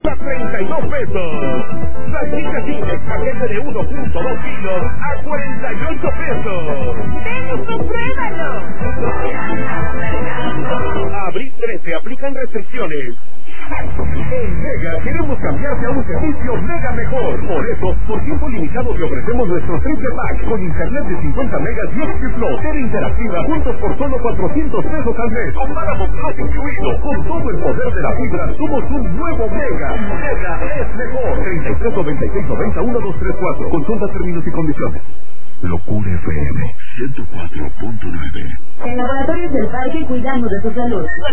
a 32 pesos. Salchicha Tigre, paquete de 1.2 kilos a 48 pesos. ¡Ven y compruébalo! Abril 13, aplican restricciones. En Mega queremos cambiarte a un servicio Mega mejor. Por eso, por tiempo limitado te ofrecemos nuestro triple pack con internet de 50 megas y XFlow, tele interactiva, juntos por solo 400 pesos al mes. Con Paramount Plus incluido. Con todo el poder de la fibra, somos un nuevo Mega. Mega es mejor. 33 96 90 1234. Consulta términos y condiciones. Locura FM 104.9. En Laboratorios del Parque cuidamos de su salud.